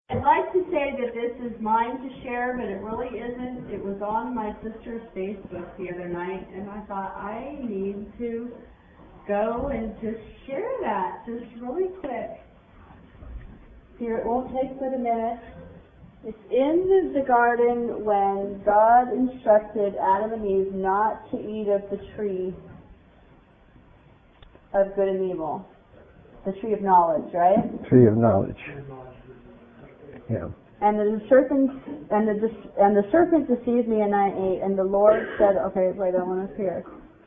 I'd like to say that this is mine to share, but it really isn't. It was on my sister's Facebook the other night, and I thought I need to go and just share that, just really quick. Here, it won't take but a minute. It's in the garden when God instructed Adam and Eve not to eat of the tree of good and evil. The tree of knowledge, right? Tree of knowledge. Yeah. And the serpent deceived me, and I ate. And the Lord said, "Okay, wait, I want to hear."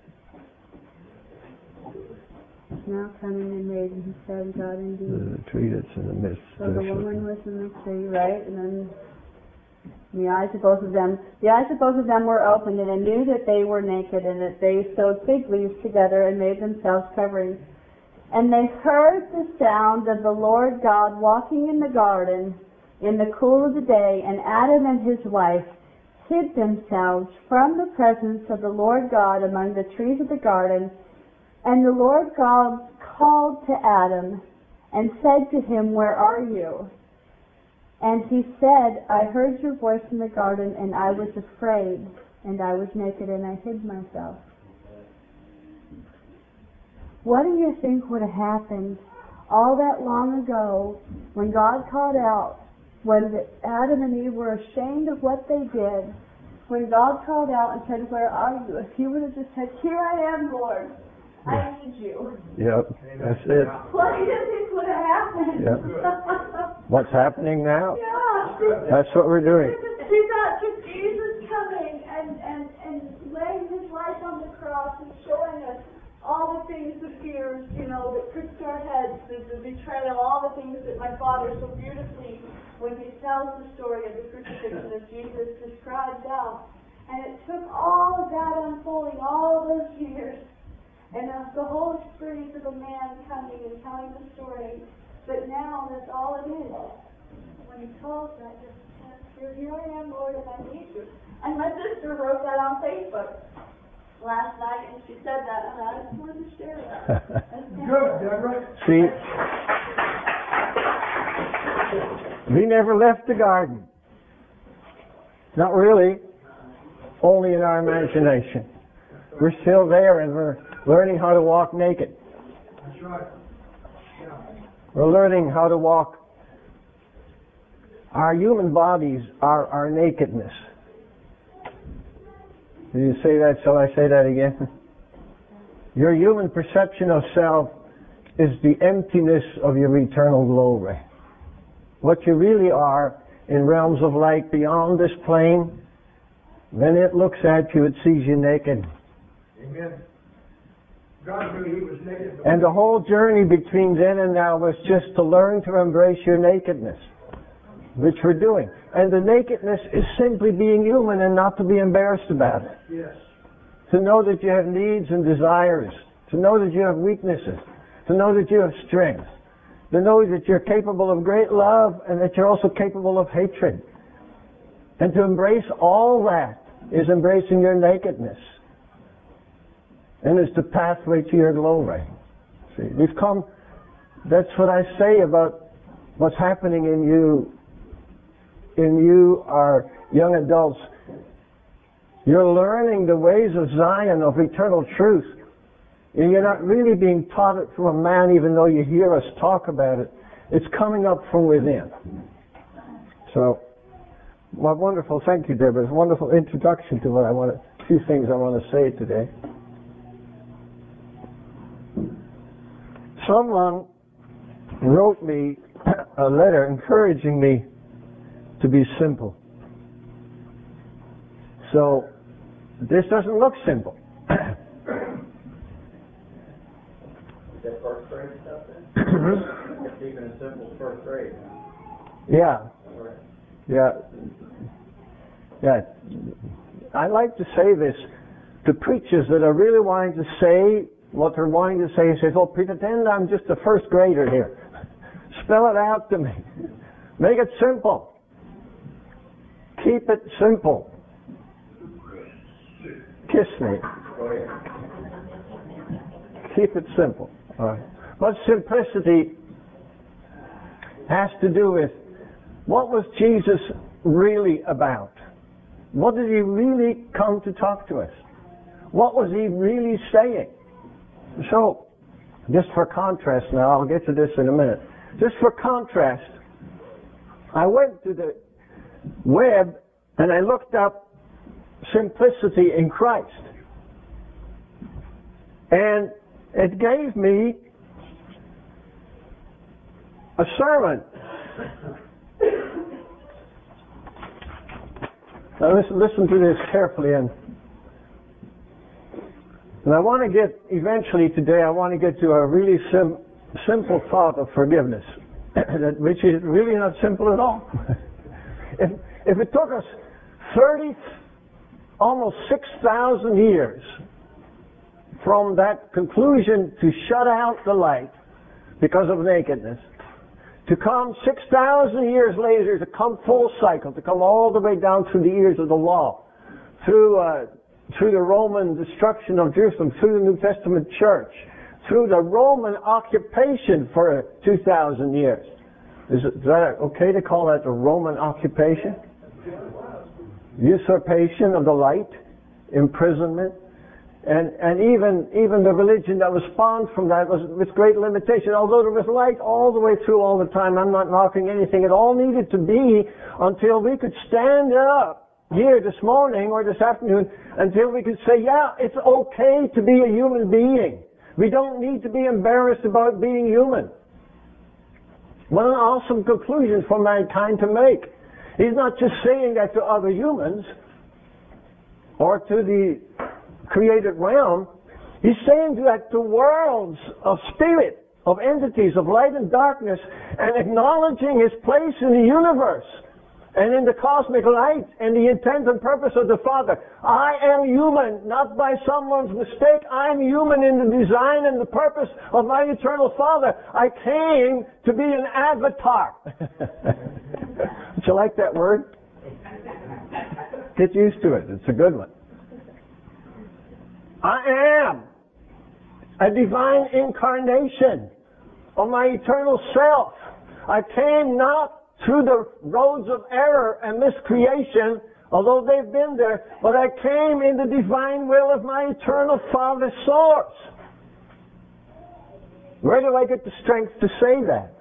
Now coming and made, and he said, "God indeed." The tree that's in the midst. So the woman was in the tree, right? And then the eyes of both of them were opened, and they knew that they were naked, and that they sewed fig leaves together and made themselves coverings. And they heard the sound of the Lord God walking in the garden in the cool of the day, and Adam and his wife hid themselves from the presence of the Lord God among the trees of the garden. And the Lord God called to Adam and said to him, "Where are you?" And he said, "I heard your voice in the garden, and I was afraid, and I was naked, and I hid myself." What do you think would have happened all that long ago when God called out, when Adam and Eve were ashamed of what they did, when God called out and said, "Where are you?" If he would have just said, "Here I am, Lord, I need you." Yep, that's it. What do you think would have happened? Yep. What's happening now? Yeah. That's what we're doing. We got to Jesus coming and laying his life on the cross and showing us all the things, the fears, that pricked our heads, the betrayal, all the things that my father so beautifully, when he tells the story of the crucifixion of Jesus, describes out. And it took all of that unfolding, all those years, and the whole experience of a man coming and telling the story. But now that's all it is. When he calls that, just here I am, Lord, and I need you. And my sister wrote that on Facebook last night, and she said that, and I just wanted to share that. Good, Deborah. See, we never left the garden. Not really. Only in our imagination. We're still there, and we're learning how to walk naked. That's right. Yeah. We're learning how to walk. Our human bodies are our nakedness. Did you say that? Shall I say that again? Your human perception of self is the emptiness of your eternal glory. What you really are in realms of light beyond this plane, when it looks at you, it sees you naked. Amen. God knew he was naked. And the whole journey between then and now was just to learn to embrace your nakedness, which we're doing. And the nakedness is simply being human and not to be embarrassed about it. Yes. To know that you have needs and desires. To know that you have weaknesses. To know that you have strength. To know that you're capable of great love and that you're also capable of hatred. And to embrace all that is embracing your nakedness. And it's the pathway to your glory. See, we've come, that's what I say about what's happening in you. In you are young adults. You're learning the ways of Zion, of eternal truth. And you're not really being taught it from a man, even though you hear us talk about it. It's coming up from within. So, well, wonderful. Thank you, Deborah. It's a wonderful introduction to a few things I want to say today. Someone wrote me a letter encouraging me to be simple. So, this doesn't look simple. That first grade stuff then? Keeping it simple first grade. Yeah. Right. Yeah. I like to say this to preachers that are really wanting to say what they're wanting to say. He says, "Oh, pretend I'm just a first grader here. Spell it out to me. Make it simple. Keep it simple. Kiss me. Keep it simple." All right. But simplicity has to do with What was Jesus really about? What did he really come to talk to us? What was he really saying? So, just for contrast now, I'll get to this in a minute. Just for contrast, I went to the web and I looked up simplicity in Christ. And it gave me a sermon. Now listen to this carefully, and I want to get, eventually today, I want to get to a really simple thought of forgiveness, which is really not simple at all. If it took us almost 6,000 years from that conclusion to shut out the light because of nakedness, to come 6,000 years later, to come full cycle, to come all the way down through the years of the law, through the Roman destruction of Jerusalem, through the New Testament church, through the Roman occupation for 2,000 years. Is that okay to call that the Roman occupation? Usurpation of the light, imprisonment, and even the religion that was spawned from that was with great limitation. Although there was light all the way through all the time, I'm not knocking anything. It all needed to be until we could stand up here this morning or this afternoon, until we could say, yeah, it's okay to be a human being. We don't need to be embarrassed about being human. What an awesome conclusion for mankind to make. He's not just saying that to other humans or to the created realm. He's saying that to worlds of spirit, of entities, of light and darkness, and acknowledging his place in the universe and in the cosmic light and the intent and purpose of the Father. I am human, not by someone's mistake. I'm human in the design and the purpose of my eternal Father. I came to be an avatar. Don't you like that word? Get used to it. It's a good one. I am a divine incarnation of my eternal self. I came not through the roads of error and miscreation, although they've been there, but I came in the divine will of my eternal Father's source. Where do I get the strength to say that?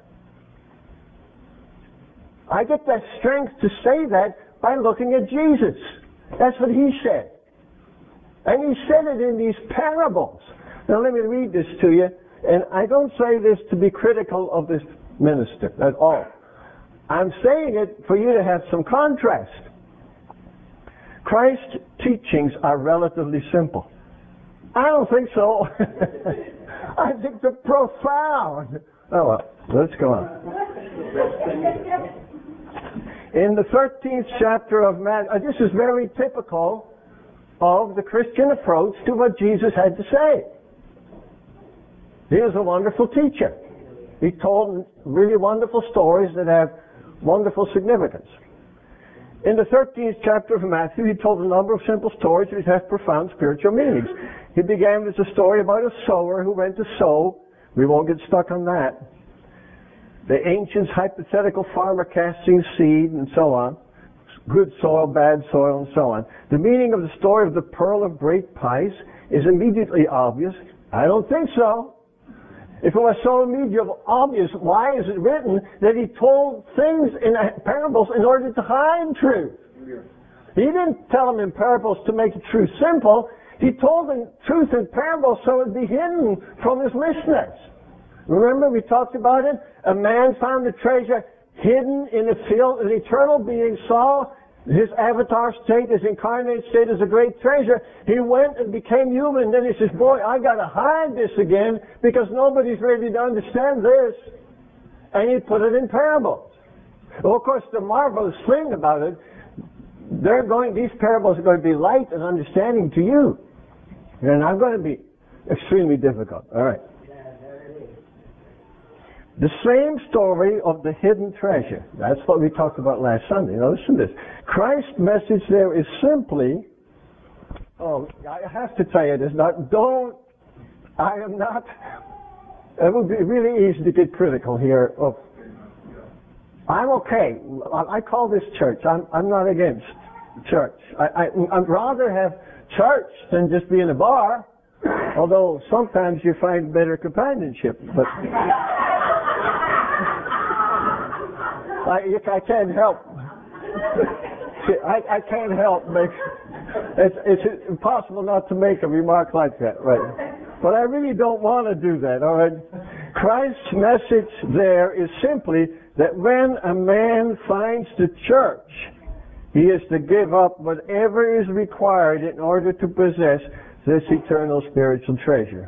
I get that strength to say that by looking at Jesus. That's what he said. And he said it in these parables. Now let me read this to you. And I don't say this to be critical of this minister at all. I'm saying it for you to have some contrast. Christ's teachings are relatively simple. I don't think so. I think they're profound. Oh well, let's go on. In the 13th chapter of Matthew, this is very typical of the Christian approach to what Jesus had to say. He is a wonderful teacher. He told really wonderful stories that have wonderful significance. In the 13th chapter of Matthew, he told a number of simple stories that have profound spiritual meanings. He began with a story about a sower who went to sow. We won't get stuck on that. The ancients' hypothetical farmer casting seed and so on. Good soil, bad soil, and so on. The meaning of the story of the pearl of great price is immediately obvious. I don't think so. If it was so immediately obvious, why is it written that he told things in parables in order to hide truth? He didn't tell them in parables to make the truth simple. He told them truth in parables so it would be hidden from his listeners. Remember we talked about it? A man found a treasure hidden in a field. An eternal being saw his avatar state, his incarnate state as a great treasure. He went and became human. Then he says, boy, I got to hide this again because nobody's ready to understand this. And he put it in parables. Well, of course, the marvelous thing about it, these parables are going to be light and understanding to you. They're not going to be extremely difficult. All right. The same story of the hidden treasure. That's what we talked about last Sunday. Now listen to this. Christ's message there is simply, I have to tell you this, it would be really easy to get critical here of I'm okay. I call this church. I'm not against church. I'd rather have church than just be in a bar, although sometimes you find better companionship. But I can't help. I can't help. It's impossible not to make a remark like that, right? But I really don't want to do that, all right? Christ's message there is simply that when a man finds the church, he is to give up whatever is required in order to possess this eternal spiritual treasure.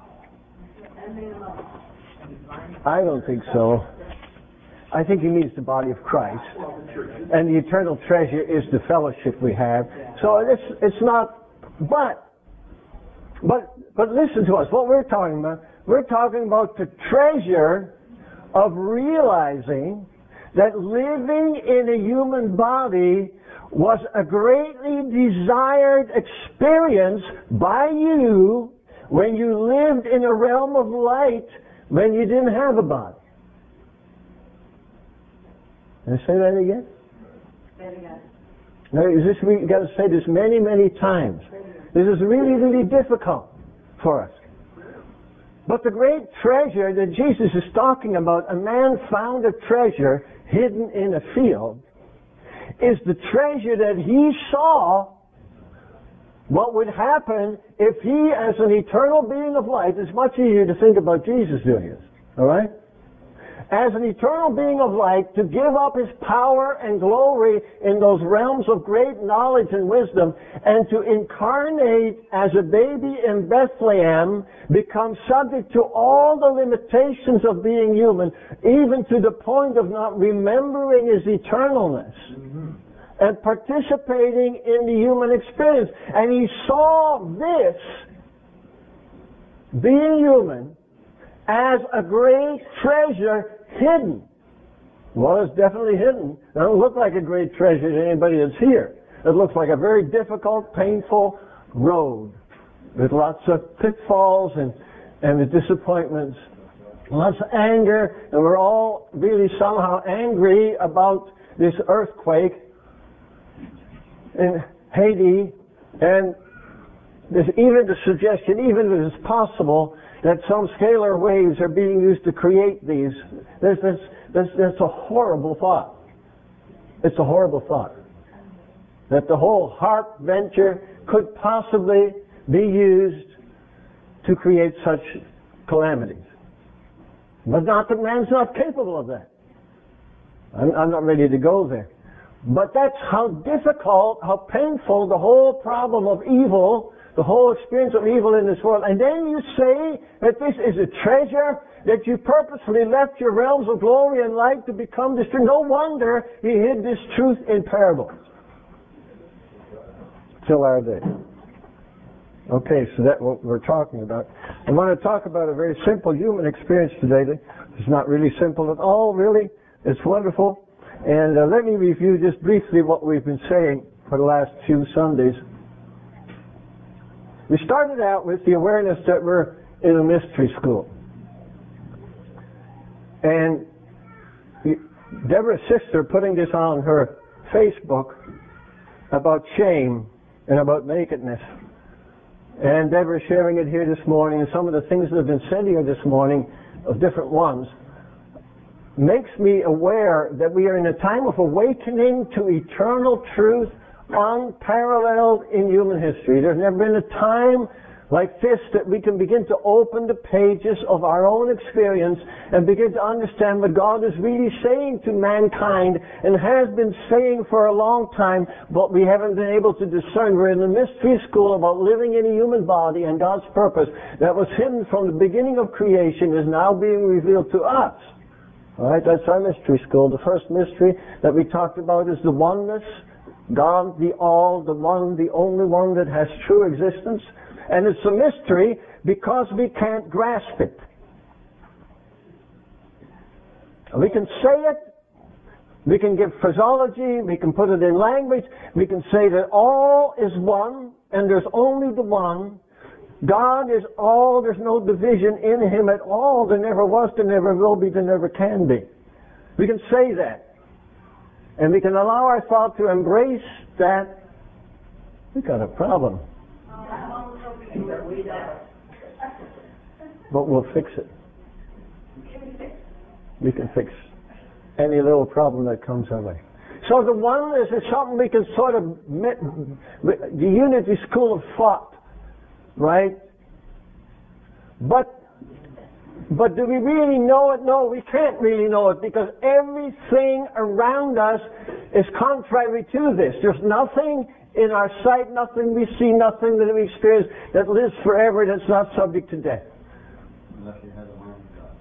I don't think so. I think he means the body of Christ. And the eternal treasure is the fellowship we have. So it's not, but listen to us, what we're talking about the treasure of realizing that living in a human body was a greatly desired experience by you when you lived in a realm of light when you didn't have a body. Can I say that again? Say it again. Now, we've got to say this many, many times. This is really, really difficult for us. But the great treasure that Jesus is talking about, a man found a treasure hidden in a field, is the treasure that he saw what would happen if he, as an eternal being of light, it's much easier to think about Jesus doing this, all right? As an eternal being of light, to give up his power and glory in those realms of great knowledge and wisdom, and to incarnate as a baby in Bethlehem, become subject to all the limitations of being human, even to the point of not remembering his eternalness, and participating in the human experience. And he saw this, being human, as a great treasure hidden. Well, it's definitely hidden. It doesn't look like a great treasure to anybody that's here. It looks like a very difficult, painful road with lots of pitfalls and the disappointments, lots of anger, and we're all really somehow angry about this earthquake in Haiti, and there's even the suggestion, even if it's possible, that some scalar waves are being used to create these. That's a horrible thought. It's a horrible thought. That the whole HAARP venture could possibly be used to create such calamities. But not that man's not capable of that. I'm not ready to go there. But that's how difficult, how painful the whole problem of evil, the whole experience of evil in this world. And then you say that this is a treasure, that you purposefully left your realms of glory and light to become this truth. No wonder he hid this truth in parables. Till our day. Okay, so that's what we're talking about. I want to talk about a very simple human experience today. It's not really simple at all, really. It's wonderful. And let me review just briefly what we've been saying for the last few Sundays. We started out with the awareness that we're in a mystery school. And Deborah's sister putting this on her Facebook about shame and about nakedness. And Deborah sharing it here this morning, and some of the things that have been said here this morning, of different ones, makes me aware that we are in a time of awakening to eternal truth unparalleled in human history. There's never been a time like this that we can begin to open the pages of our own experience and begin to understand what God is really saying to mankind and has been saying for a long time, but we haven't been able to discern. We're in a mystery school about living in a human body, and God's purpose that was hidden from the beginning of creation is now being revealed to us. All right, that's our mystery school. The first mystery that we talked about is the oneness, God, the all, the one, the only one that has true existence. And it's a mystery because we can't grasp it. We can say it, we can give phraseology, we can put it in language, we can say that all is one, and there's only the one. God is all, there's no division in Him at all. There never was, there never will be, there never can be. We can say that. and we can allow ourselves to embrace that, we've got a problem. But we'll fix it. We can fix any little problem that comes our way. So the oneness is something we can sort of, the unity school of thought, right? But do we really know it? No, we can't really know it, because everything around us is contrary to this. There's nothing in our sight, nothing we see, nothing that we experience that lives forever, that's not subject to death. Unless you have the mind of God.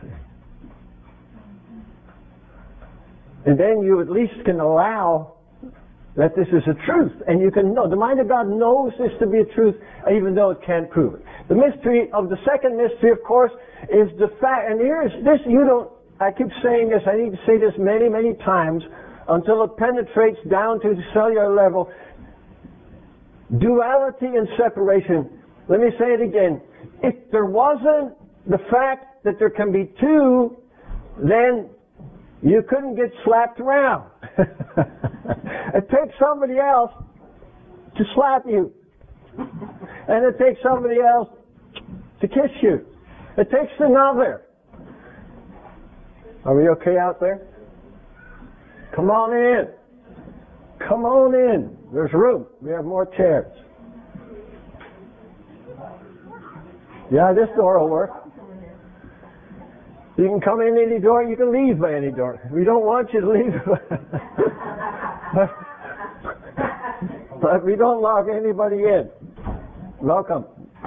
And then you at least can allow that this is a truth, and you can know. The mind of God knows this to be a truth, even though it can't prove it. The mystery of the second mystery, of course, is the fact, and here's this, I keep saying this, I need to say this many, many times, until it penetrates down to the cellular level. Duality and separation. Let me say it again. If there wasn't the fact that there can be two, then you couldn't get slapped around. It takes somebody else to slap you. And it takes somebody else to kiss you. It takes another. Are we okay out there? Come on in. Come on in. There's room. We have more chairs. Yeah, this door will work. You can come in any door, you can leave by any door. We don't want you to leave. But we don't lock anybody in. Welcome.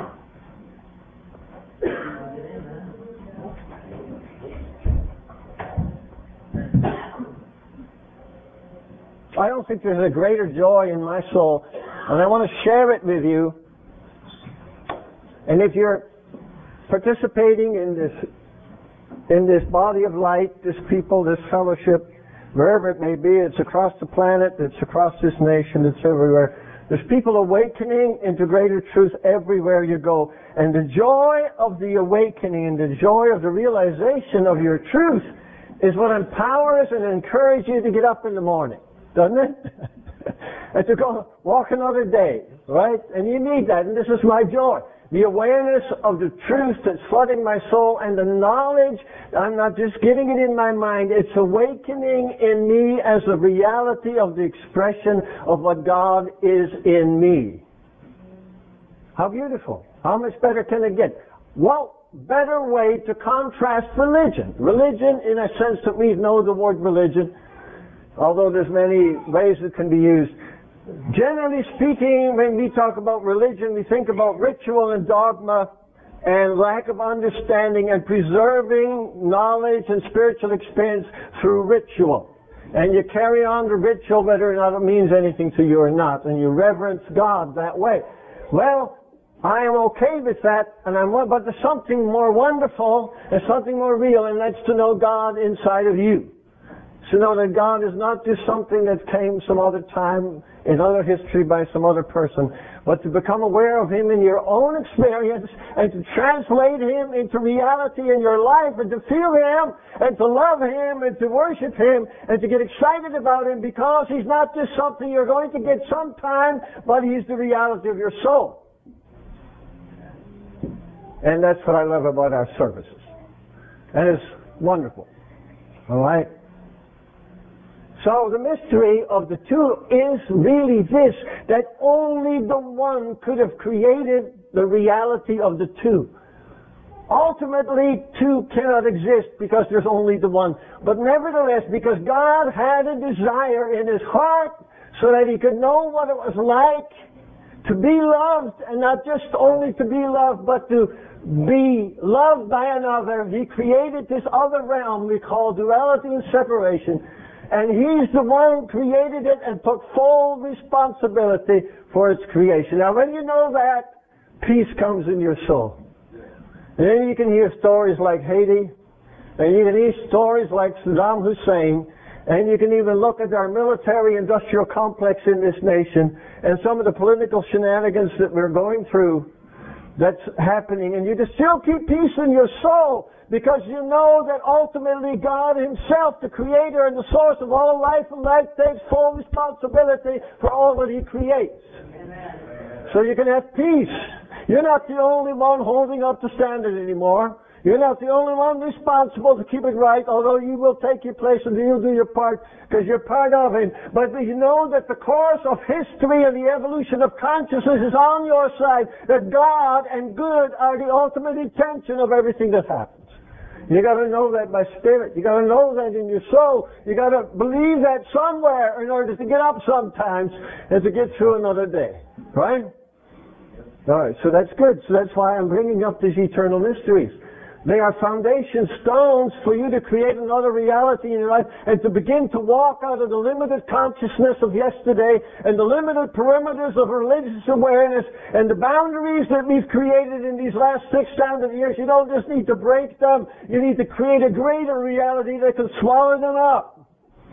I don't think there's a greater joy in my soul, and I want to share it with you. And if you're participating in this body of light, this people, this fellowship, wherever it may be, it's across the planet, it's across this nation, it's everywhere. There's people awakening into greater truth everywhere you go. And the joy of the awakening and the joy of the realization of your truth is what empowers and encourages you to get up in the morning, doesn't it? And to go walk another day, right? And you need that, and this is my joy. The awareness of the truth that's flooding my soul, and the knowledge, I'm not just getting it in my mind, it's awakening in me as a reality of the expression of what God is in me. How beautiful. How much better can it get? What better way to contrast religion? Religion, in a sense that we know the word religion, although there's many ways it can be used. Generally speaking, when we talk about religion, we think about ritual and dogma and lack of understanding and preserving knowledge and spiritual experience through ritual. And you carry on the ritual whether or not it means anything to you or not, and you reverence God that way. Well, I am okay with that, but there's something more wonderful and something more real, and that's to know God inside of you. To know that God is not just something that came some other time in other history by some other person, but to become aware of Him in your own experience and to translate Him into reality in your life and to feel Him and to love Him and to worship Him and to get excited about Him, because He's not just something you're going to get sometime, but He's the reality of your soul. And that's what I love about our services. And it's wonderful. All right? So the mystery of the two is really this, that only the one could have created the reality of the two. Ultimately, two cannot exist because there's only the one. But nevertheless, because God had a desire in His heart so that He could know what it was like to be loved, and not just only to be loved, but to be loved by another, He created this other realm we call duality and separation. And He's the one who created it and took full responsibility for its creation. Now when you know that, peace comes in your soul. And then you can hear stories like Haiti, and you can hear stories like Saddam Hussein, and you can even look at our military-industrial complex in this nation, and some of the political shenanigans that we're going through that's happening, and you can still keep peace in your soul, Because you know that ultimately God Himself, the Creator and the source of all life and life, takes full responsibility for all that He creates. Amen. So you can have peace. You're not the only one holding up the standard anymore. You're not the only one responsible to keep it right, although you will take your place and you'll do your part because you're part of it. But you know that the course of history and the evolution of consciousness is on your side, that God and good are the ultimate intention of everything that happens. You got to know that by spirit. You got to know that in your soul. You got to believe that somewhere in order to get up sometimes and to get through another day. Right? All right, so that's good. So that's why I'm bringing up these eternal mysteries. They are foundation stones for you to create another reality in your life and to begin to walk out of the limited consciousness of yesterday and the limited perimeters of religious awareness and the boundaries that we've created in these last 600 years. You don't just need to break them. You need to create a greater reality that can swallow them up.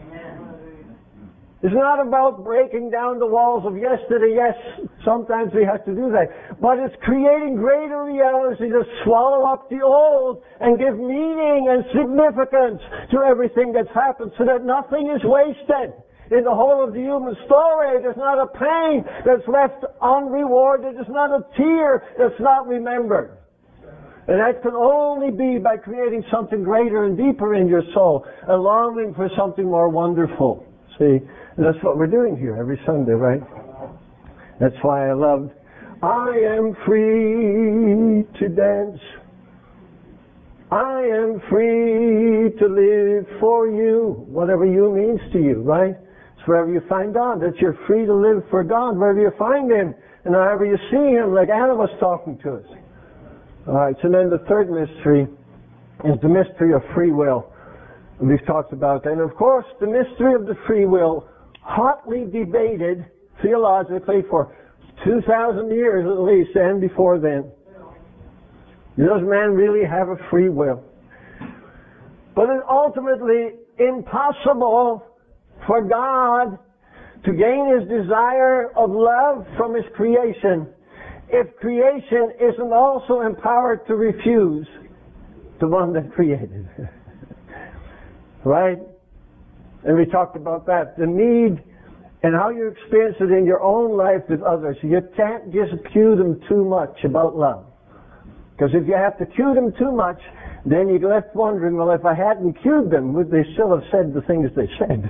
It's not about breaking down the walls of yesterday. Yes, sometimes we have to do that. But it's creating greater reality to swallow up the old and give meaning and significance to everything that's happened so that nothing is wasted. In the whole of the human story, there's not a pain that's left unrewarded. There's not a tear that's not remembered. And that can only be by creating something greater and deeper in your soul, a longing for something more wonderful. See? And that's what we're doing here every Sunday, right? That's why I loved, I am free to dance. I am free to live for you. Whatever you means to you, right? It's wherever you find God, that you're free to live for God, wherever you find Him, and however you see Him, like Anna was talking to us. Alright, so then the third mystery is the mystery of free will. And we've talked about that. And of course, the mystery of the free will, hotly debated theologically for 2,000 years at least, and before then. Does man really have a free will? But it's ultimately impossible for God to gain His desire of love from His creation if creation isn't also empowered to refuse the one that created. Right? And we talked about that. The need and how you experience it in your own life with others. You can't just cue them too much about love. Because if you have to cue them too much, then you're left wondering, well, if I hadn't cued them, would they still have said the things they said?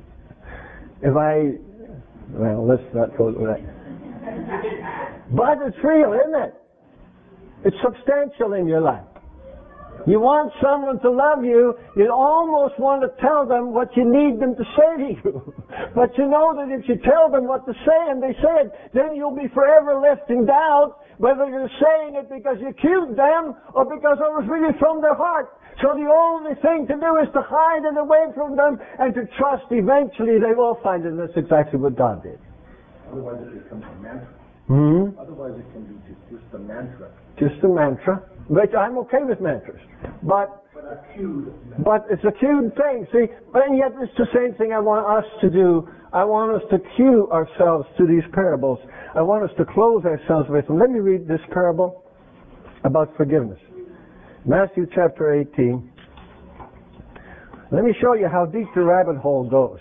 Well, let's not go to that. But it's real, isn't it? It's substantial in your life. You want someone to love you, you almost want to tell them what you need them to say to you. But you know that if you tell them what to say and they say it, then you'll be forever left in doubt whether you're saying it because you cued them or because it was really from their heart. So the only thing to do is to hide it away from them and to trust eventually they will find it. And that's exactly what God did. Otherwise it becomes a mantra. Otherwise it can be just a mantra. Just a mantra. Which I'm okay with mantras. But it's a cued thing, see? But yet it's the same thing I want us to do. I want us to cue ourselves to these parables. I want us to close ourselves with them. Let me read this parable about forgiveness. Matthew chapter 18. Let me show you how deep the rabbit hole goes.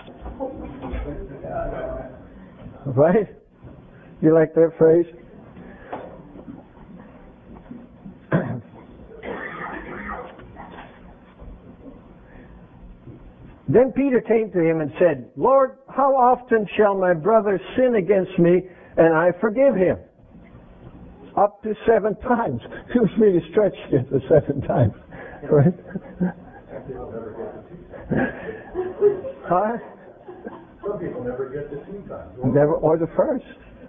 Right? You like that phrase? Then Peter came to him and said, Lord, how often shall my brother sin against me and I forgive him? Up to 7 times. He was really stretched it to 7 times. Right? Huh? Some people never get to 2 times. Never, or the first.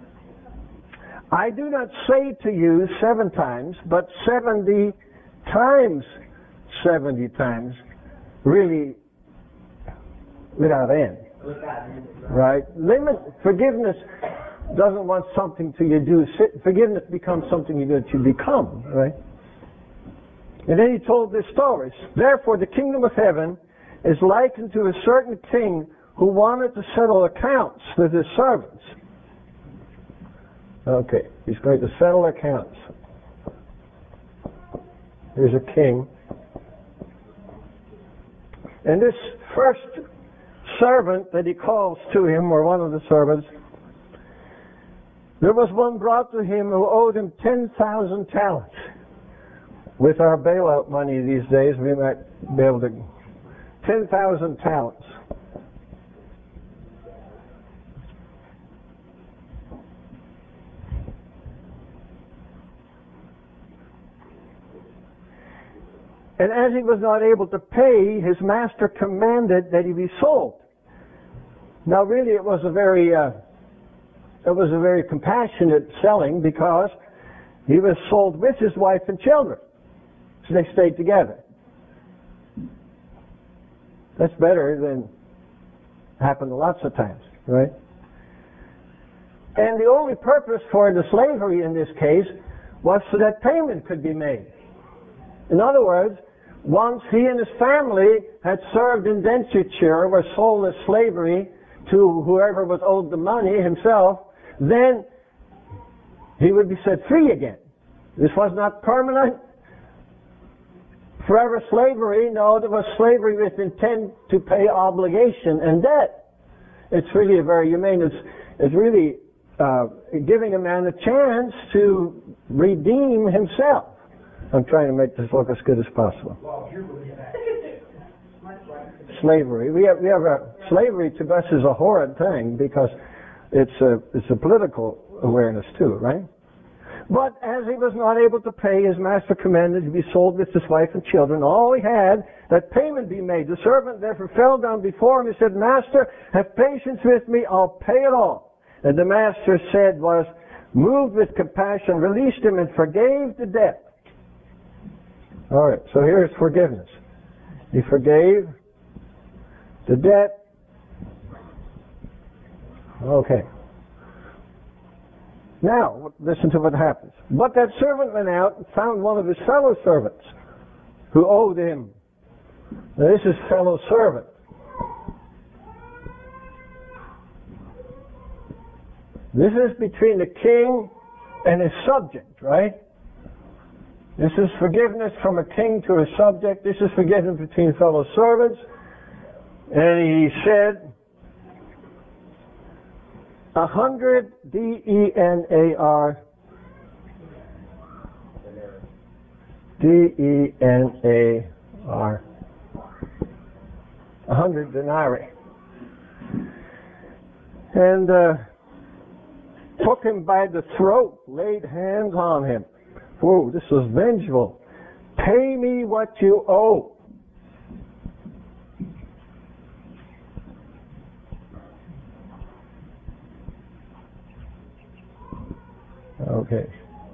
I do not say to you 7 times, but 70 times 70 times. Really, without end. Right? Forgiveness doesn't want something to you do. Forgiveness becomes something that you become. Right? And then he told this story. Therefore, the kingdom of heaven is likened to a certain king who wanted to settle accounts with his servants. Okay, he's going to settle accounts. Here's a king. And this first servant that he calls to him, or one of the servants, there was one brought to him who owed him 10,000 talents. With our bailout money these days, we might be able to 10,000 talents. And as he was not able to pay, his master commanded that he be sold. Now, really, it was a very compassionate selling, because he was sold with his wife and children, so they stayed together. That's better than happened lots of times, right? And the only purpose for the slavery in this case was so that payment could be made. In other words, once he and his family had served indenture, were sold as slavery to whoever was owed the money himself, then he would be set free again. This was not permanent, forever slavery. No, there was slavery with intent to pay obligation and debt. It's really a very humane, it's really giving a man a chance to redeem himself. I'm trying to make this look as good as possible. Slavery. We have slavery to us is a horrid thing, because it's a political awareness too, right? But as he was not able to pay, his master commanded to be sold with his wife and children. All he had, that payment be made. The servant therefore fell down before him and said, "Master, have patience with me, I'll pay it all." And the master said, was moved with compassion, released him and forgave the debt. All right, so here's forgiveness. He forgave the debt. Okay. Now, listen to what happens. But that servant went out and found one of his fellow servants who owed him. Now, this is fellow servant. This is between the king and his subject, right? This is forgiveness from a king to a subject. This is forgiveness between fellow servants. And he said, 100 denar. denar. 100 denarii. And took him by the throat, laid hands on him. Whoa, this is vengeful. Pay me what you owe. Okay.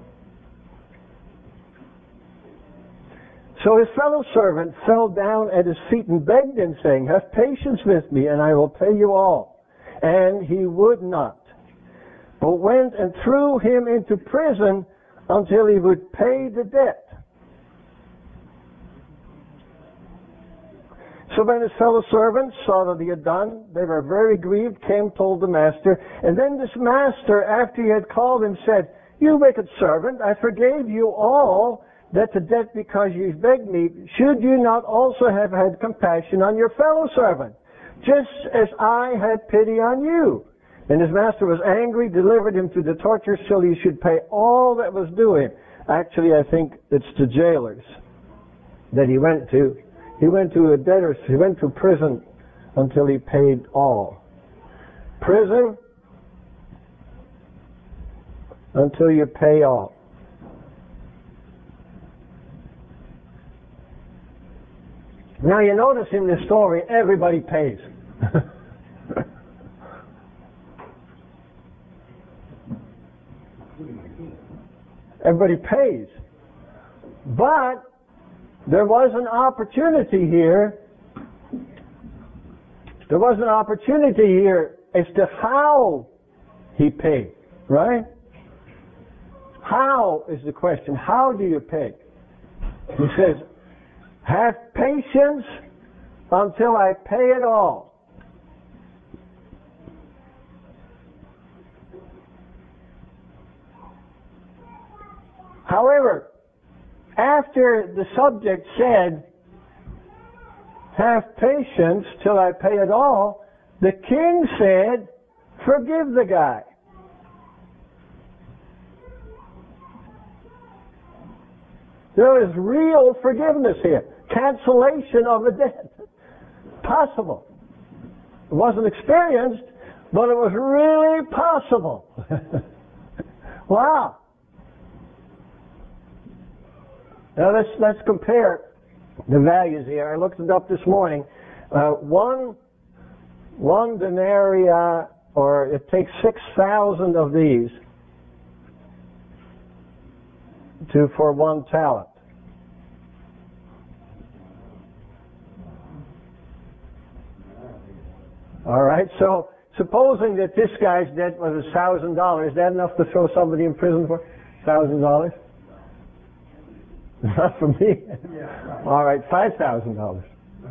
So his fellow servant fell down at his feet and begged him, saying, "Have patience with me, and I will pay you all." And he would not, but went and threw him into prison until he would pay the debt. So when his fellow servants saw that he had done, they were very grieved, came, told the master. And then this master, after he had called him, said, "You wicked servant, I forgave you all that the debt because you begged me. Should you not also have had compassion on your fellow servant, just as I had pity on you?" And his master was angry, delivered him to the torture till he should pay all that was due him. Actually, I think it's the jailers that he went to. He went to a debtor's, he went to prison until he paid all. Prison until you pay all. Now you notice in this story, everybody pays. Everybody pays. But there was an opportunity here. There was an opportunity here as to how he paid, right? How is the question. How do you pay? He says, "Have patience until I pay it all." However, after the subject said, have patience till I pay it all, the king said, forgive the guy. There is real forgiveness here. Cancellation of a debt. Possible. It wasn't experienced, but it was really possible. Wow. Now let's compare the values here. I looked it up this morning. One denarii, or it takes 6,000 of these for 1 talent. All right, so supposing that this guy's debt was $1,000, is that enough to throw somebody in prison for $1,000? Not for me. All right, $5,000.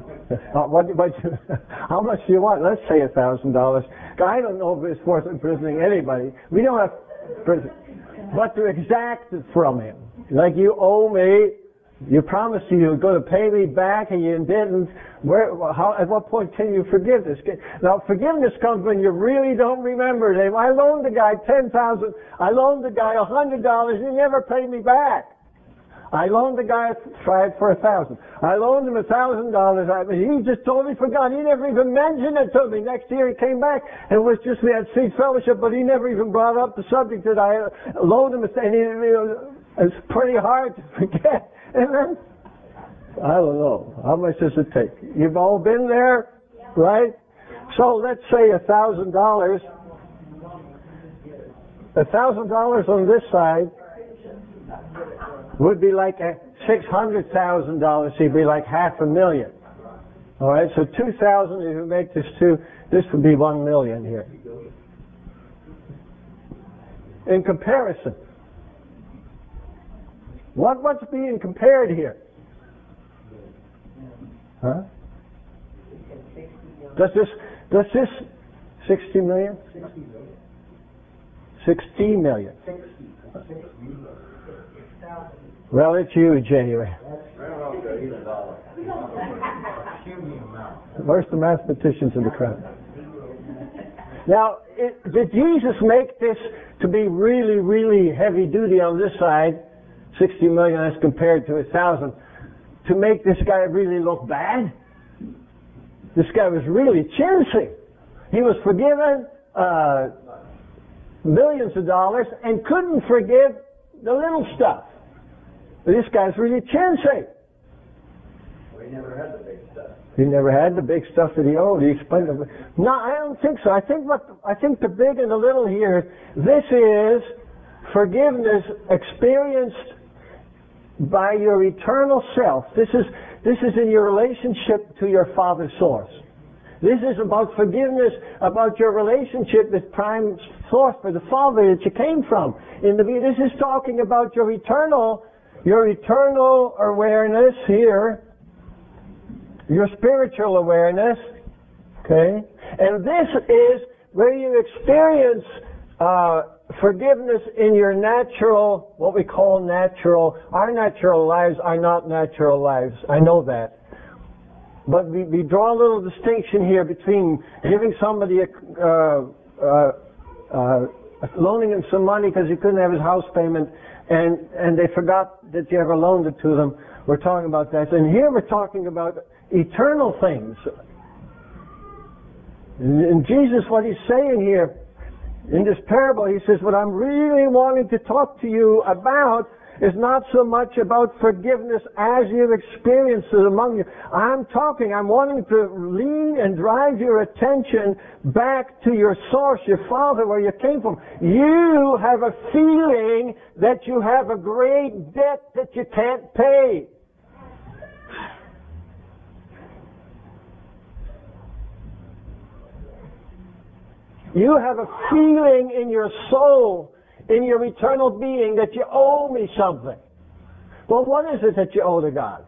How much do you want? Let's say $1,000. I don't know if it's worth imprisoning anybody. We don't have prison. But to exact it from him. Like, you owe me, you promised you were going to pay me back and you didn't. At what point can you forgive this? Now, forgiveness comes when you really don't remember. I loaned the guy $10,000. I loaned the guy $100. He never paid me back. I loaned the guy for $1,000. I loaned him $1,000. He just totally forgot. He never even mentioned it to me. Next year he came back and it was just we had seed fellowship, but he never even brought up the subject that I loaned him. And it's pretty hard to forget. And then, I don't know. How much does it take? You've all been there, right? So let's say $1,000. $1,000 on this side would be like $600,000. It'd be like $500,000. All right, so 2,000. If you make this this would be 1 million here. In comparison, what's being compared here? Huh? Does this 60 million? 60 million. Well, it's huge anyway. Where's the mathematicians in the crowd? Now, did Jesus make this to be really, really heavy duty on this side, 60 million as compared to 1,000, to make this guy really look bad? This guy was really chintzy. He was forgiven millions of dollars and couldn't forgive the little stuff. This guy's really chintzy. Well, he never had the big stuff. He never had the big stuff that he owed. He explained it. No, I don't think so. I think the big and the little here, this is forgiveness experienced by your eternal self. This is in your relationship to your Father source. This is about forgiveness, about your relationship with prime source for the Father that you came from. This is talking about your eternal awareness here, your spiritual awareness, okay? And this is where you experience forgiveness in your natural, what we call natural. Our natural lives are not natural lives. I know that. But we draw a little distinction here between giving somebody loaning him some money because he couldn't have his house payment, and they forgot that you ever loaned it to them. We're talking about that. And here we're talking about eternal things. And Jesus, what he's saying here in this parable, he says, what I'm really wanting to talk to you about is not so much about forgiveness as you've experienced it among you. I'm wanting to lead and drive your attention back to your source, your Father, where you came from. You have a feeling that you have a great debt that you can't pay. You have a feeling in your soul, in your eternal being, that you owe me something. Well, what is it that you owe to God?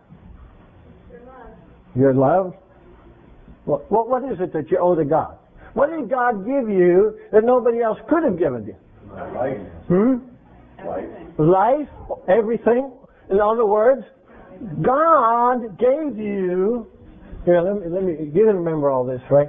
Your love. What is it that you owe to God? What did God give you that nobody else could have given you? Life. Life, everything. In other words, God gave you Here, let me, you didn't remember all this, right?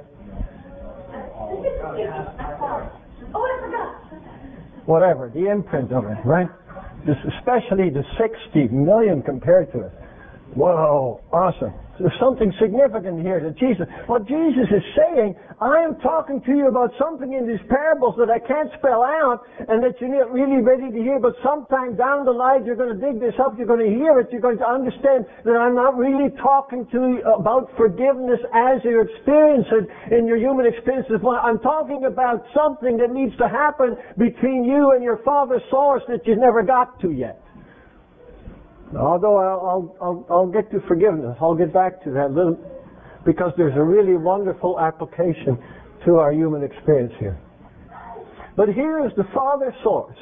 Whatever, the imprint of it, right? This, especially the 60 million compared to it. Whoa, awesome. There's something significant here that what Jesus is saying, I am talking to you about something in these parables that I can't spell out and that you're not really ready to hear, but sometime down the line you're going to dig this up, you're going to hear it, you're going to understand that I'm not really talking to you about forgiveness as you experience it in your human experiences. I'm talking about something that needs to happen between you and your Father's source that you never got to yet. Although I'll get to forgiveness, I'll get back to that little, because there's a really wonderful application to our human experience here. But here is the Father source,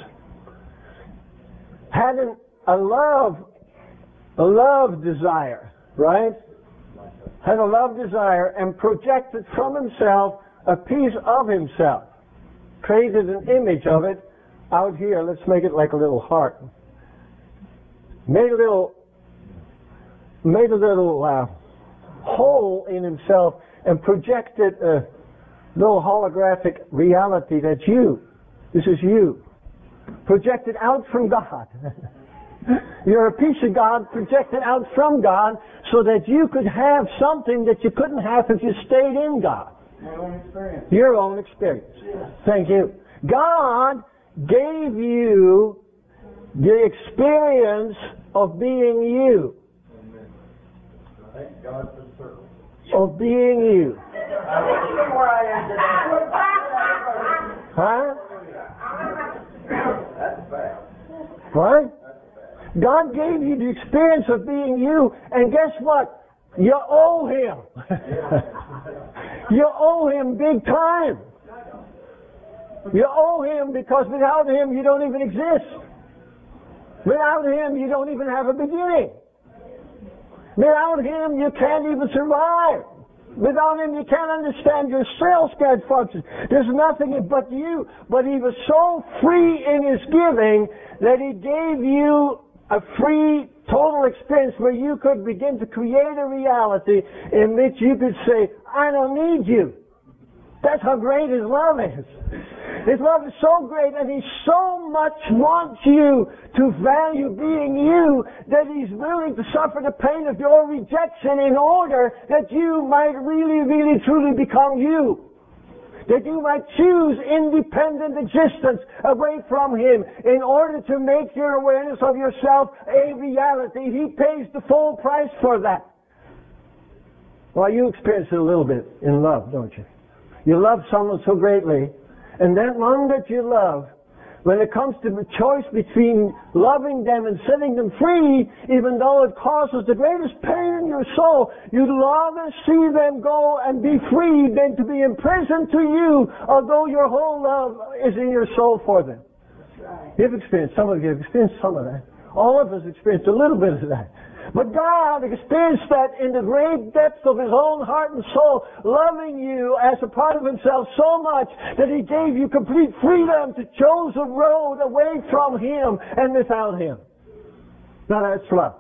having a love desire, right? Had a love desire and projected from himself a piece of himself, created an image of it out here. Let's make it like a little heart. Made a little hole in himself and projected a little holographic reality that's you. This is you. Projected out from God. You're a piece of God projected out from God so that you could have something that you couldn't have if you stayed in God. My own experience. Your own experience. Yes. Thank you. God gave you the experience of being you. Amen. Thank God for the circle. Of being you. Huh? That's bad. Right? God gave you the experience of being you, and guess what? You owe Him. You owe Him big time. You owe Him because without Him you don't even exist. Without Him, you don't even have a beginning. Without Him, you can't even survive. Without Him, you can't understand your cells can't function. There's nothing but you. But He was so free in His giving that He gave you a free, total experience where you could begin to create a reality in which you could say, I don't need you. That's how great His love is. His love is so great, and He so much wants you to value being you that He's willing to suffer the pain of your rejection in order that you might really, really, truly become you. That you might choose independent existence away from Him in order to make your awareness of yourself a reality. He pays the full price for that. Well, you experience it a little bit in love, don't you? You love someone so greatly, and that one that you love, when it comes to the choice between loving them and setting them free, even though it causes the greatest pain in your soul, you'd rather see them go and be free than to be imprisoned to you, although your whole love is in your soul for them. You've experienced, some of you have experienced some of that. All of us experienced a little bit of that. But God experienced that in the great depths of His own heart and soul, loving you as a part of Himself so much that He gave you complete freedom to choose a road away from Him and without Him. Now that's love.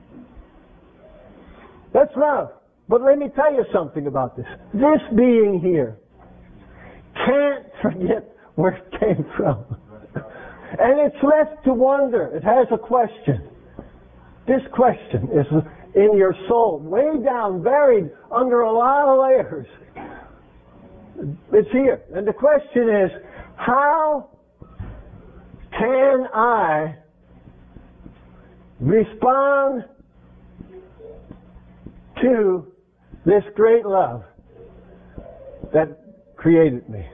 That's love. But let me tell you something about this. This being here can't forget where it came from. And it's left to wonder. It has a question. This question is in your soul, way down, buried under a lot of layers. It's here. And the question is, how can I respond to this great love that created me?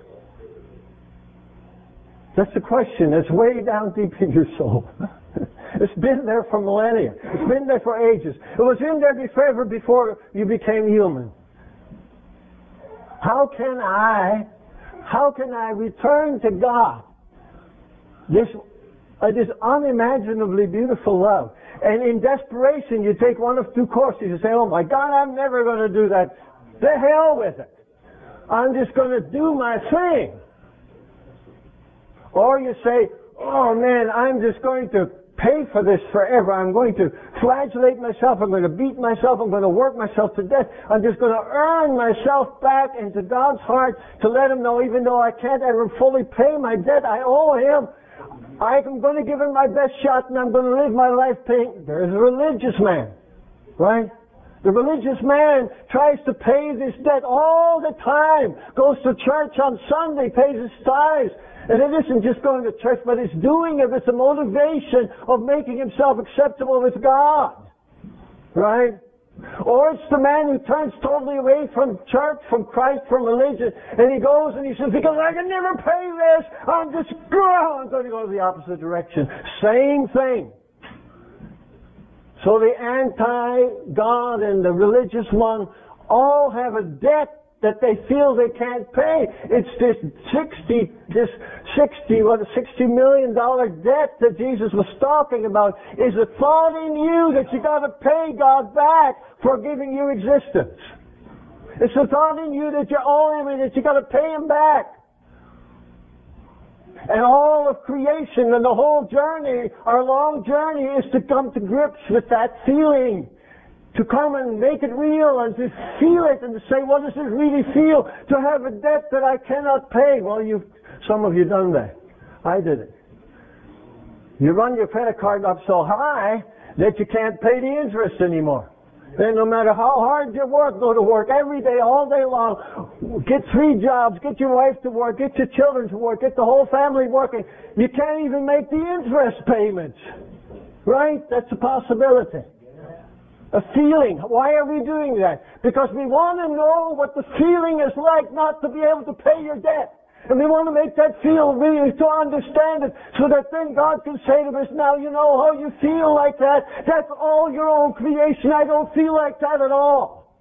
That's the question that's way down deep in your soul. It's been there for millennia. It's been there for ages. It was in there forever before you became human. How can I return to God this unimaginably beautiful love? And in desperation, you take one of two courses. You say, oh my God, I'm never going to do that. The hell with it. I'm just going to do my thing. Or you say, oh man, I'm just going to pay for this forever. I'm going to flagellate myself. I'm going to beat myself. I'm going to work myself to death. I'm just going to earn myself back into God's heart to let Him know, even though I can't ever fully pay my debt I owe Him, I'm going to give Him my best shot, and I'm going to live my life paying. There's a religious man, right? The religious man tries to pay this debt all the time, goes to church on Sunday, pays his tithes. And it isn't just going to church, but it's doing it with the motivation of making himself acceptable with God. Right? Or it's the man who turns totally away from church, from Christ, from religion, and he goes and he says, because I can never pay this, I'm going to go the opposite direction. Same thing. So the anti-God and the religious one all have a debt that they feel they can't pay. It's this $60 million debt that Jesus was talking about. Is a thought in you that you got to pay God back for giving you existence. It's a thought in you that you owe Him and that you got to pay Him back. And all of creation and the whole journey, our long journey, is to come to grips with that feeling. To come and make it real and to feel it and to say, what does it really feel to have a debt that I cannot pay? Well, some of you done that. I did it. You run your credit card up so high that you can't pay the interest anymore. Then no matter how hard you work, go to work every day, all day long, get 3 jobs, get your wife to work, get your children to work, get the whole family working. You can't even make the interest payments. Right? That's a possibility. A feeling. Why are we doing that? Because we want to know what the feeling is like not to be able to pay your debt. And we want to make that feel really, to understand it, so that then God can say to us, now you know how you feel like that. That's all your own creation. I don't feel like that at all.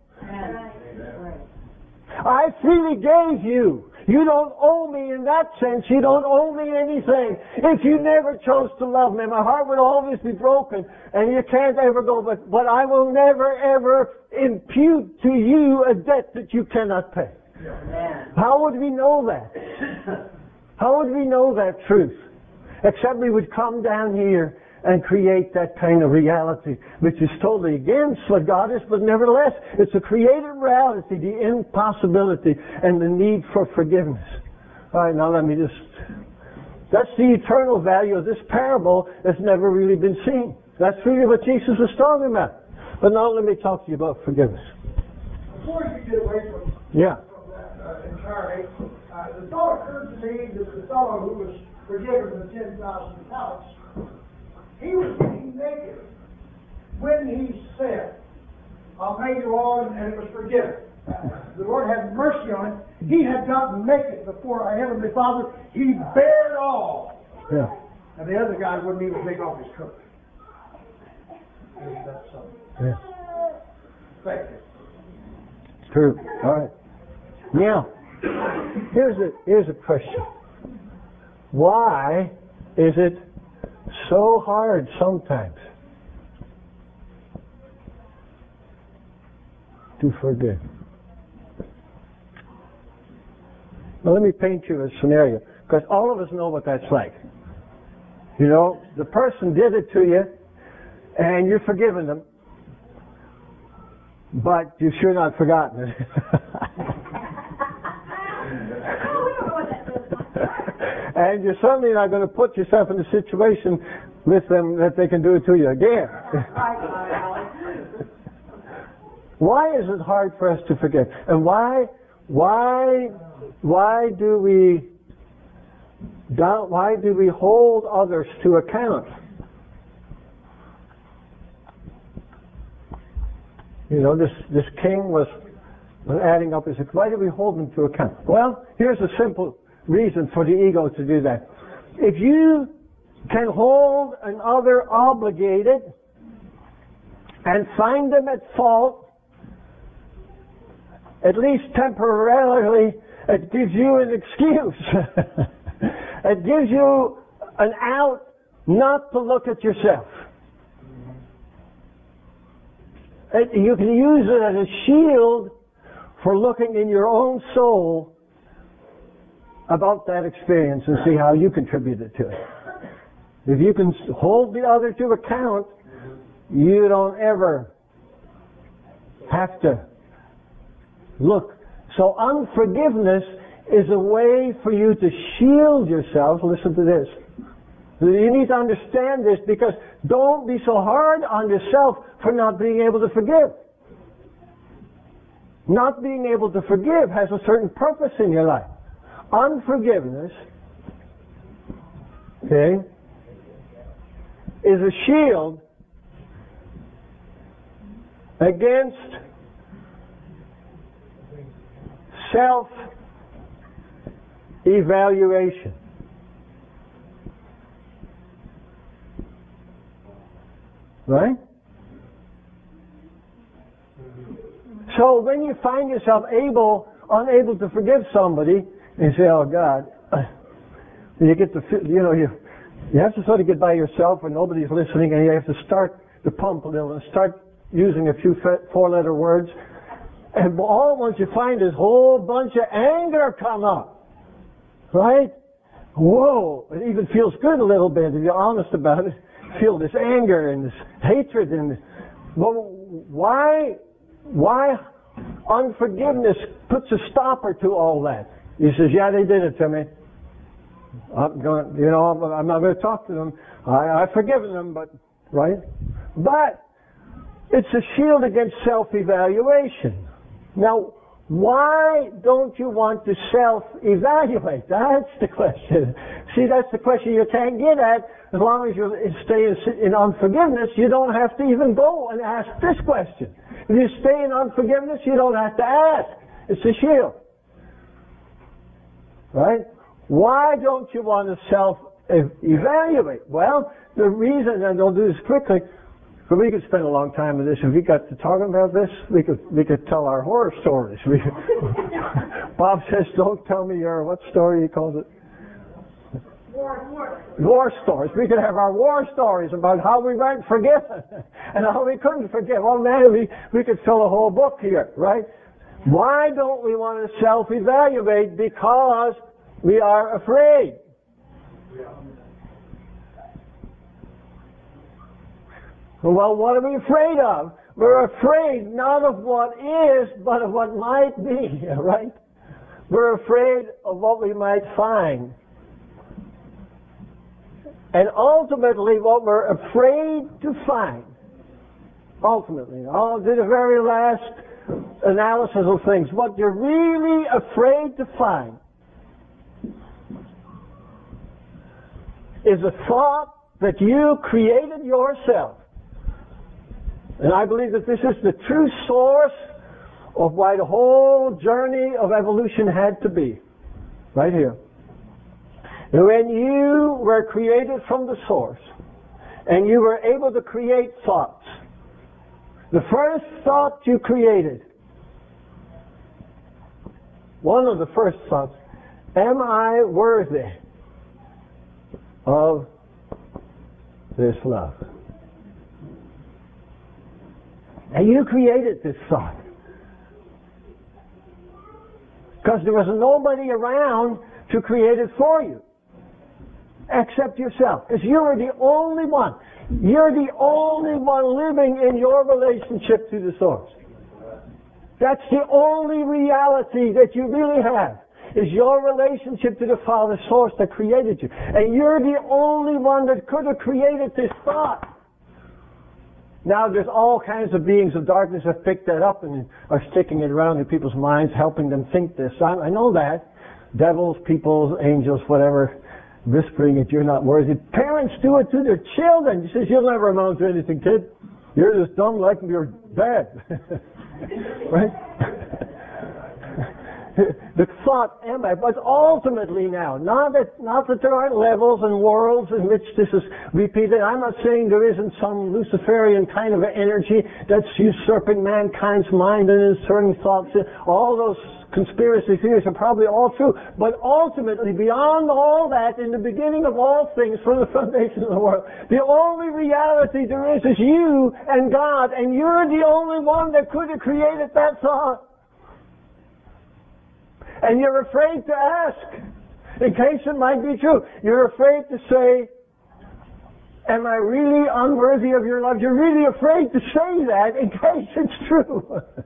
I freely gave you. You don't owe me in that sense. You don't owe me anything. If you never chose to love me, my heart would always be broken, and you can't ever go, but I will never ever impute to you a debt that you cannot pay. How would we know that? How would we know that truth? Except we would come down here and create that kind of reality, which is totally against what God is, but nevertheless, it's a created reality, the impossibility and the need for forgiveness. Alright, now that's the eternal value of this parable that's never really been seen. That's really what Jesus was talking about. But now let me talk to you about forgiveness. Before you get away from that entirely, the thought occurred to me that the fellow who was forgiven the 10,000 talents, he was getting naked when he said, I'll pay you all, and it was forgiven. The Lord had mercy on him. He had gotten naked before our Heavenly Father. He bared all. Yeah. And the other guy wouldn't even take off his coat. Isn't that something? Yeah. Thank you. True. All right. Now, here's a question. Why is it so hard sometimes to forgive? Now let me paint you a scenario, because all of us know what that's like. You know, the person did it to you, and you're forgiving them, but you've sure not forgotten it. And you're certainly not going to put yourself in a situation with them that they can do it to you again. Why is it hard for us to forgive? And why do we hold others to account? You know, this king was adding up his, why do we hold them to account? Well, here's a simple reason for the ego to do that. If you can hold another obligated and find them at fault, at least temporarily, it gives you an excuse. It gives you an out not to look at yourself. You can use it as a shield for looking in your own soul about that experience and see how you contributed to it. if you can hold the other to account, you don't ever have to look. So unforgiveness is a way for you to shield yourself. Listen to this. You need to understand this, because don't be so hard on yourself for not being able to forgive. Not being able to forgive has a certain purpose in your life. Unforgiveness, okay, is a shield against self-evaluation. Right? So when you find yourself unable to forgive somebody, you say, "Oh God," you get to, you have to sort of get by yourself when nobody's listening, and you have to start to pump a little and start using a few four-letter words. And all at once you find this whole bunch of anger come up. Right? Whoa! It even feels good a little bit if you're honest about it. Feel this anger and this hatred and well, why unforgiveness puts a stopper to all that. He says, "Yeah, they did it to me. I'm not going to talk to them. I've forgiven them, but right." But it's a shield against self-evaluation. Now, why don't you want to self-evaluate? That's the question. See, that's the question you can't get at. As long as you stay in unforgiveness, you don't have to even go and ask this question. If you stay in unforgiveness, you don't have to ask. It's a shield. Right? Why don't you want to self-evaluate? Well, the reason, and I'll do this quickly, but we could spend a long time with this. If we got to talking about this, we could tell our horror stories. Bob says, "Don't tell me your," what story he calls it? War stories. We could have our war stories about how we weren't forgiven and how we couldn't forgive. Oh man, we could fill a whole book here, right? Why don't we want to self-evaluate? Because we are afraid. Well, what are we afraid of? We're afraid not of what is, but of what might be, right? We're afraid of what we might find. And ultimately, what we're afraid to find, ultimately, I'll do the very last analysis of things, what you're really afraid to find is a thought that you created yourself. And I believe that this is the true source of why the whole journey of evolution had to be. Right here. When you were created from the source, and you were able to create thoughts, the first thought you created, one of the first thoughts, am I worthy of this love? And you created this thought. Because there was nobody around to create it for you. Except yourself. Because you are the only one. You're the only one living in your relationship to the source. That's the only reality that you really have. Is your relationship to the Father source that created you. And you're the only one that could have created this thought. Now there's all kinds of beings of darkness that picked that up and are sticking it around in people's minds, helping them think this. I know that. Devils, people, angels, whatever, whispering that you're not worthy. Parents do it to their children. He says, "You'll never amount to anything, kid. You're just dumb like your dad." Right? The thought, am I? But ultimately now, not that there aren't levels and worlds in which this is repeated. I'm not saying there isn't some Luciferian kind of energy that's usurping mankind's mind and inserting thoughts in. All those conspiracy theories are probably all true. But ultimately, beyond all that, in the beginning of all things, from the foundation of the world, the only reality there is you and God, and you're the only one that could have created that thought. And you're afraid to ask, in case it might be true. You're afraid to say, Am I really unworthy of your love? You're really afraid to say that in case it's true.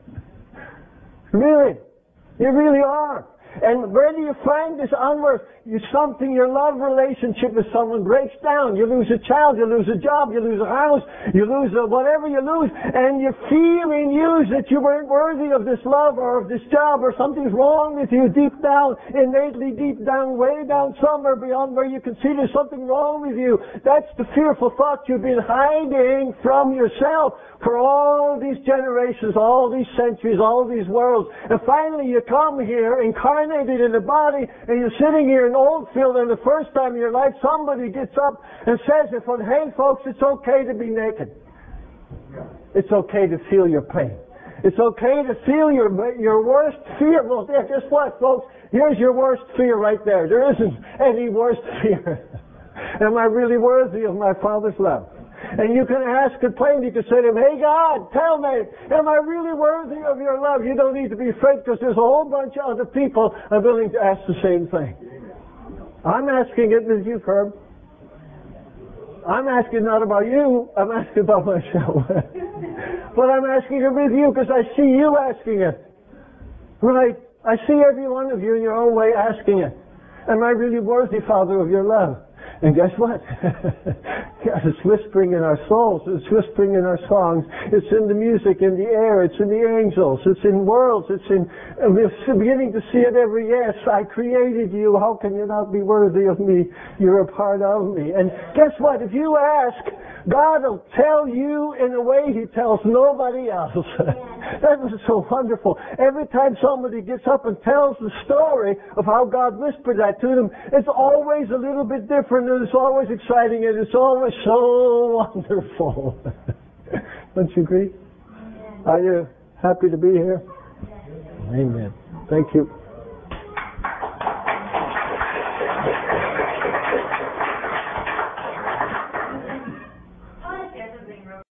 Really. You really are. And where do you find this unworth? Your love relationship with someone breaks down. You lose a child, you lose a job, you lose a house, you lose whatever you lose, and you feel in you that you weren't worthy of this love or of this job, or something's wrong with you deep down, innately deep down, way down somewhere beyond where you can see there's something wrong with you. That's the fearful thought you've been hiding from yourself for all these generations, all these centuries, all these worlds. And finally you come here, incarnated in a body, and you're sitting here in Oldfield, and the first time in your life somebody gets up and says, hey folks, it's okay to be naked. It's okay to feel your pain. It's okay to feel your worst fear. Well, yeah, guess what, folks? Here's your worst fear right there. There isn't any worst fear. Am I really worthy of my Father's love? And you can ask it plainly. You can say to him, hey God, tell me, am I really worthy of your love? You don't need to be afraid, because there's a whole bunch of other people are willing to ask the same thing. I'm asking it with you, Ferb. I'm asking not about you, I'm asking about myself. But I'm asking it with you because I see you asking it. Right? I see every one of you in your own way asking it. Am I really worthy, Father, of your love? And guess what? It's whispering in our souls. It's whispering in our songs. It's in the music, in the air. It's in the angels. It's in worlds. We're beginning to see it every yes. I created you. How can you not be worthy of me? You're a part of me. And guess what? If you ask, God will tell you in a way He tells nobody else. That was so wonderful. Every time somebody gets up and tells the story of how God whispered that to them, it's always a little bit different, and it's always exciting, and it's always so wonderful. Don't you agree? Are you happy to be here? Amen. Thank you.